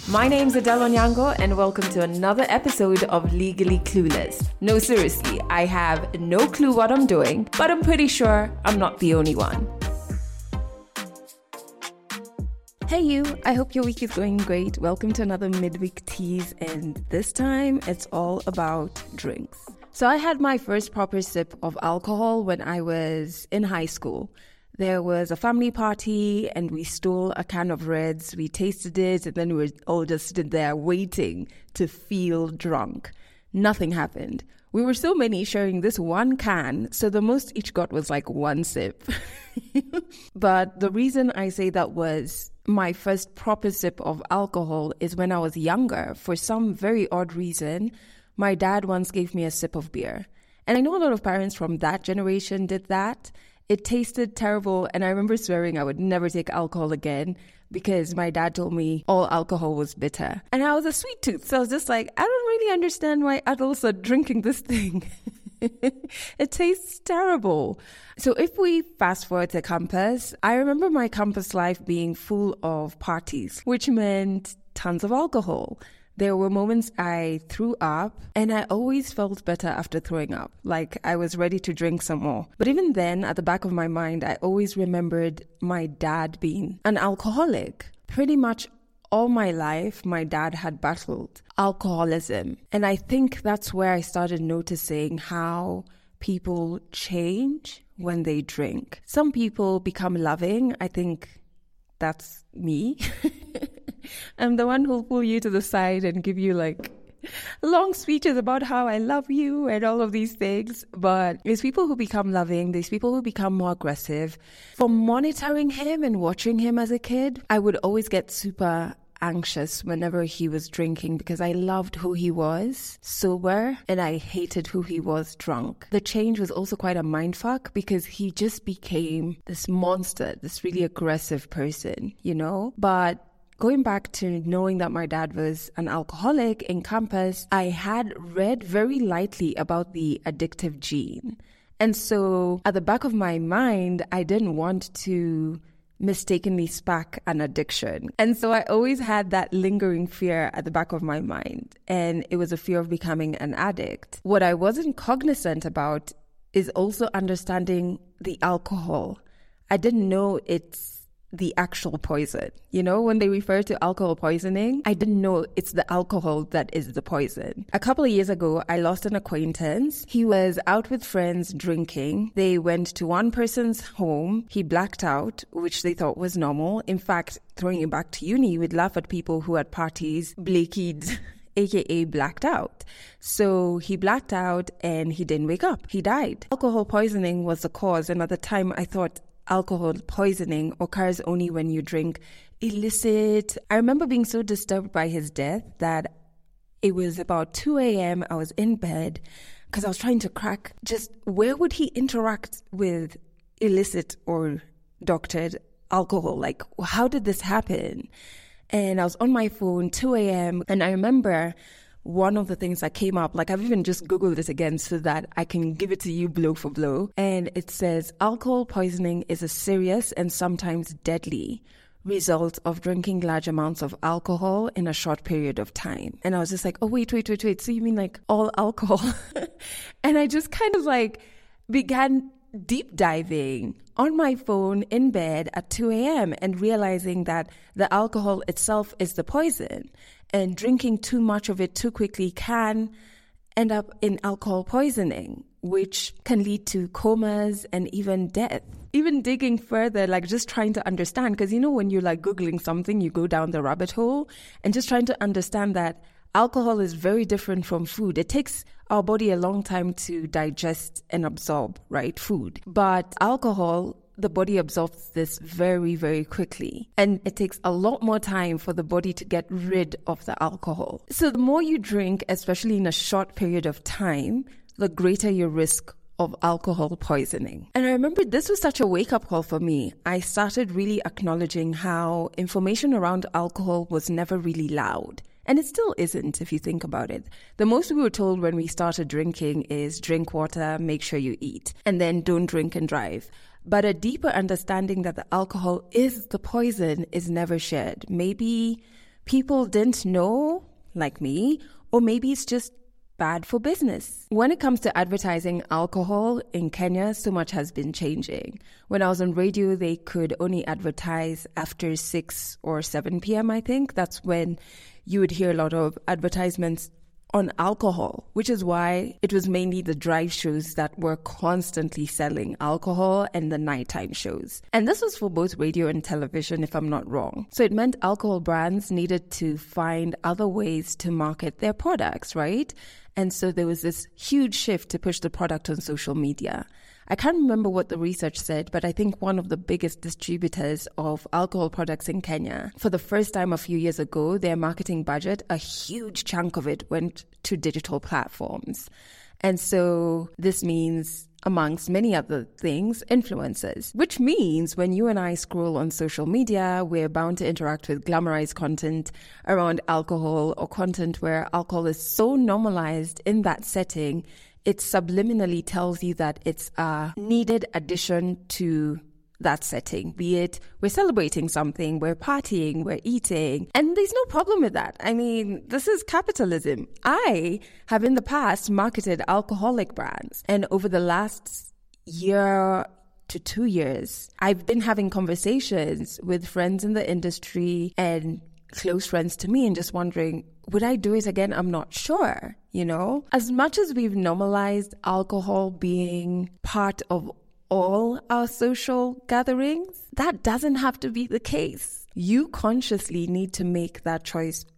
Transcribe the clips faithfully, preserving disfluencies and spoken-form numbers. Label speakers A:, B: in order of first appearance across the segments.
A: My name's Adele Onyango and welcome to another episode of Legally Clueless. No, seriously, I have no clue what I'm doing, but I'm pretty sure I'm not the only one. Hey you, I hope your week is going great. Welcome to another midweek tease, and this time it's all about drinks. So I had my first proper sip of alcohol when I was in high school. There was a family party and we stole a can of Reds. We tasted it and then we were all just stood there waiting to feel drunk. Nothing happened. We were so many sharing this one can, so the most each got was like one sip. But the reason I say that was my first proper sip of alcohol is when I was younger. For some very odd reason, my dad once gave me a sip of beer. And I know a lot of parents from that generation did that. It tasted terrible, and I remember swearing I would never take alcohol again because my dad told me all alcohol was bitter. And I was a sweet tooth, so I was just like, I don't really understand why adults are drinking this thing. It tastes terrible. So if we fast forward to campus, I remember my campus life being full of parties, which meant tons of alcohol. There were moments I threw up, and I always felt better after throwing up, like I was ready to drink some more. But even then, at the back of my mind, I always remembered my dad being an alcoholic. Pretty much all my life, my dad had battled alcoholism. And I think that's where I started noticing how people change when they drink. Some people become loving. I think that's me. I'm the one who'll pull you to the side and give you like long speeches about how I love you and all of these things. But there's people who become loving. There's people who become more aggressive. From monitoring him and watching him as a kid, I would always get super anxious whenever he was drinking because I loved who he was sober and I hated who he was drunk. The change was also quite a mindfuck because he just became this monster, this really aggressive person, you know? But going back to knowing that my dad was an alcoholic in campus, I had read very lightly about the addictive gene. And so at the back of my mind, I didn't want to mistakenly spark an addiction. And so I always had that lingering fear at the back of my mind. And it was a fear of becoming an addict. What I wasn't cognizant about is also understanding the alcohol. I didn't know it's the actual poison. You know, when they refer to alcohol poisoning, I didn't know it's the alcohol that is the poison. A couple of years ago, I lost an acquaintance. He was out with friends drinking. They went to one person's home. He blacked out, which they thought was normal. In fact, throwing it back to uni, we'd laugh at people who at parties blakied, aka blacked out. So he blacked out and he didn't wake up. He died. Alcohol poisoning was the cause. And at the time, I thought alcohol poisoning occurs only when you drink illicit. I remember being so disturbed by his death that it was about two a.m. I was in bed because I was trying to crack just where would he interact with illicit or doctored alcohol? Like, how did this happen? And I was on my phone, two a.m. and I remember one of the things that came up, like I've even just Googled it again so that I can give it to you blow for blow. And it says, alcohol poisoning is a serious and sometimes deadly result of drinking large amounts of alcohol in a short period of time. And I was just like, oh, wait, wait, wait, wait. So you mean like all alcohol? And I just kind of like began deep diving on my phone in bed at two a.m. and realizing that the alcohol itself is the poison. And drinking too much of it too quickly can end up in alcohol poisoning, which can lead to comas and even death. Even digging further, like just trying to understand, because you know when you're like Googling something, you go down the rabbit hole and just trying to understand that alcohol is very different from food. It takes our body a long time to digest and absorb, right, food. But alcohol, the body absorbs this very, very quickly. And it takes a lot more time for the body to get rid of the alcohol. So the more you drink, especially in a short period of time, the greater your risk of alcohol poisoning. And I remember this was such a wake-up call for me. I started really acknowledging how information around alcohol was never really loud. And it still isn't, if you think about it. The most we were told when we started drinking is drink water, make sure you eat, and then don't drink and drive. But a deeper understanding that the alcohol is the poison is never shared. Maybe people didn't know, like me, or maybe it's just bad for business. When it comes to advertising alcohol in Kenya, so much has been changing. When I was on radio, they could only advertise after six or seven p.m., I think. That's when you would hear a lot of advertisements on alcohol, which is why it was mainly the drive shows that were constantly selling alcohol and the nighttime shows. And this was for both radio and television, if I'm not wrong. So it meant alcohol brands needed to find other ways to market their products, right? And so there was this huge shift to push the product on social media. I can't remember what the research said, but I think one of the biggest distributors of alcohol products in Kenya, for the first time a few years ago, their marketing budget, a huge chunk of it went to digital platforms. And so this means, amongst many other things, influencers, which means when you and I scroll on social media, we're bound to interact with glamorized content around alcohol or content where alcohol is so normalized in that setting, it subliminally tells you that it's a needed addition to that setting. Be it we're celebrating something, we're partying, we're eating, and there's no problem with that. I mean, this is capitalism. I have in the past marketed alcoholic brands, and over the last year to two years, I've been having conversations with friends in the industry and close friends to me and just wondering, would I do it again? I'm not sure, you know? As much as we've normalized alcohol being part of all our social gatherings, that doesn't have to be the case. You consciously need to make that choice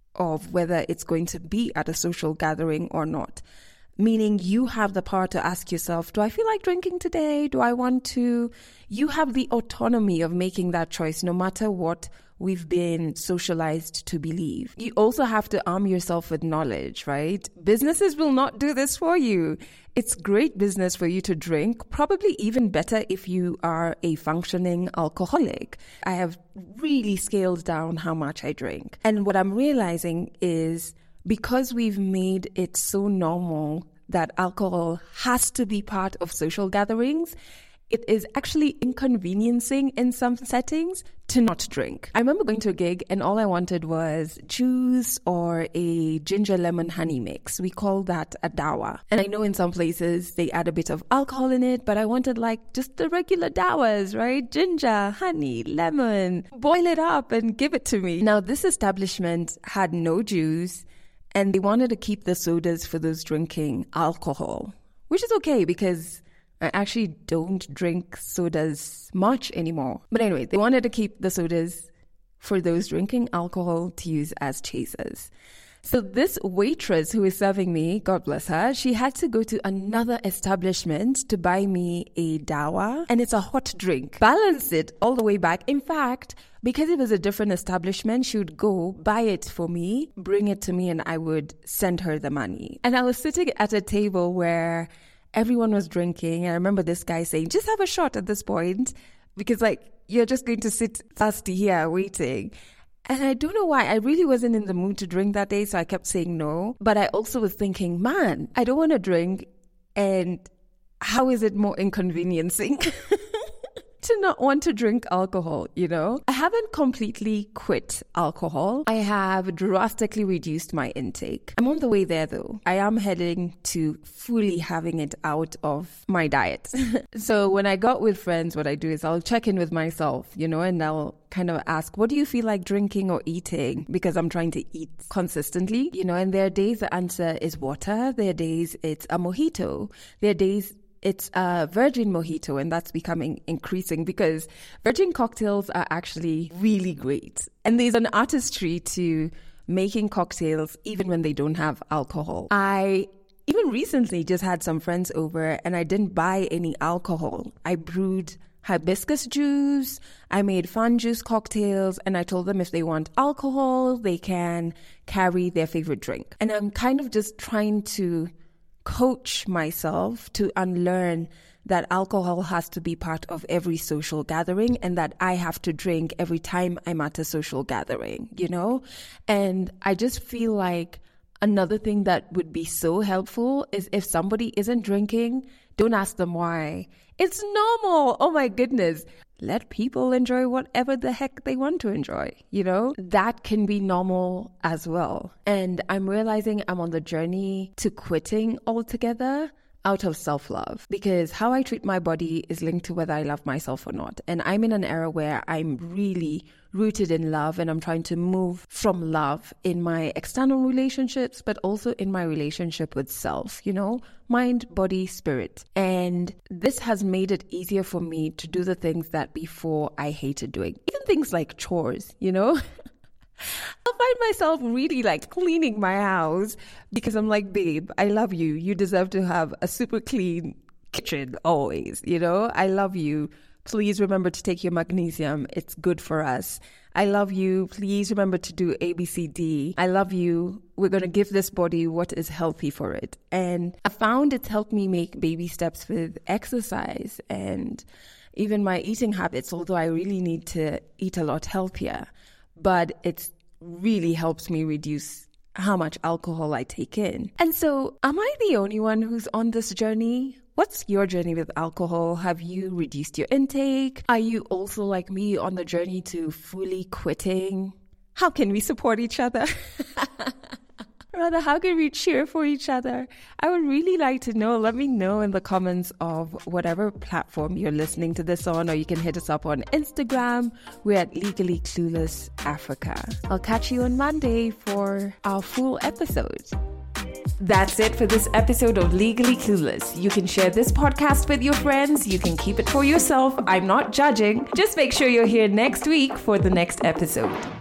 A: of whether it's going to be at a social gathering or not. Meaning you have the power to ask yourself, do I feel like drinking today? Do I want to? You have the autonomy of making that choice no matter what we've been socialized to believe. You also have to arm yourself with knowledge, right? Businesses will not do this for you. It's great business for you to drink, probably even better if you are a functioning alcoholic. I have really scaled down how much I drink. And what I'm realizing is because we've made it so normal that alcohol has to be part of social gatherings, it is actually inconveniencing in some settings to not drink. I remember going to a gig and all I wanted was juice or a ginger lemon honey mix. We call that a dawa. And I know in some places they add a bit of alcohol in it, but I wanted like just the regular dawas, right? Ginger, honey, lemon, boil it up and give it to me. Now this establishment had no juice and they wanted to keep the sodas for those drinking alcohol, which is okay because I actually don't drink sodas much anymore. But anyway, they wanted to keep the sodas for those drinking alcohol to use as chasers. So this waitress who is serving me, God bless her, she had to go to another establishment to buy me a dawa, and it's a hot drink. Balance it all the way back. In fact, because it was a different establishment, she would go buy it for me, bring it to me, and I would send her the money. And I was sitting at a table where everyone was drinking. I remember this guy saying, just have a shot at this point because like you're just going to sit thirsty here waiting. And I don't know why. I really wasn't in the mood to drink that day, so I kept saying no. But I also was thinking, man, I don't want to drink. And how is it more inconveniencing to not want to drink alcohol, you know? I haven't completely quit alcohol. I have drastically reduced my intake. I'm on the way there though. I am heading to fully having it out of my diet. So when I go out with friends, what I do is I'll check in with myself, you know, and I'll kind of ask, what do you feel like drinking or eating? Because I'm trying to eat consistently, you know, and there are days the answer is water. There are days it's a mojito. There are days it's a virgin mojito, and that's becoming increasing because virgin cocktails are actually really great. And there's an artistry to making cocktails even when they don't have alcohol. I even recently just had some friends over and I didn't buy any alcohol. I brewed hibiscus juice, I made fun juice cocktails, and I told them if they want alcohol, they can carry their favorite drink. And I'm kind of just trying to coach myself to unlearn that alcohol has to be part of every social gathering and that I have to drink every time I'm at a social gathering, you know? And I just feel like another thing that would be so helpful is if somebody isn't drinking, don't ask them why. It's normal. Oh my goodness. let people enjoy whatever the heck they want to enjoy, you know? That can be normal as well. And I'm realizing I'm on the journey to quitting altogether out of self-love, because how I treat my body is linked to whether I love myself or not. And I'm in an era where I'm really rooted in love, and I'm trying to move from love in my external relationships, but also in my relationship with self, you know, mind, body, spirit. And this has made it easier for me to do the things that before I hated doing, even things like chores, you know. I'll find myself really like cleaning my house because I'm like, babe, I love you. You deserve to have a super clean kitchen always, you know? I love you. Please remember to take your magnesium. It's good for us. I love you. Please remember to do A, B, C, D. I love you. We're going to give this body what is healthy for it. And I found it's helped me make baby steps with exercise and even my eating habits, although I really need to eat a lot healthier. But it really helps me reduce how much alcohol I take in. And so, am I the only one who's on this journey? What's your journey with alcohol? Have you reduced your intake? Are you also like me on the journey to fully quitting? How can we support each other? Rather, how can we cheer for each other? I would really like to know. Let me know in the comments of whatever platform you're listening to this on, or you can hit us up on Instagram. We're at Legally Clueless Africa. I'll catch you on Monday for our full episode. That's it for this episode of Legally Clueless. You can share this podcast with your friends. You can keep it for yourself. I'm not judging. Just make sure you're here next week for the next episode.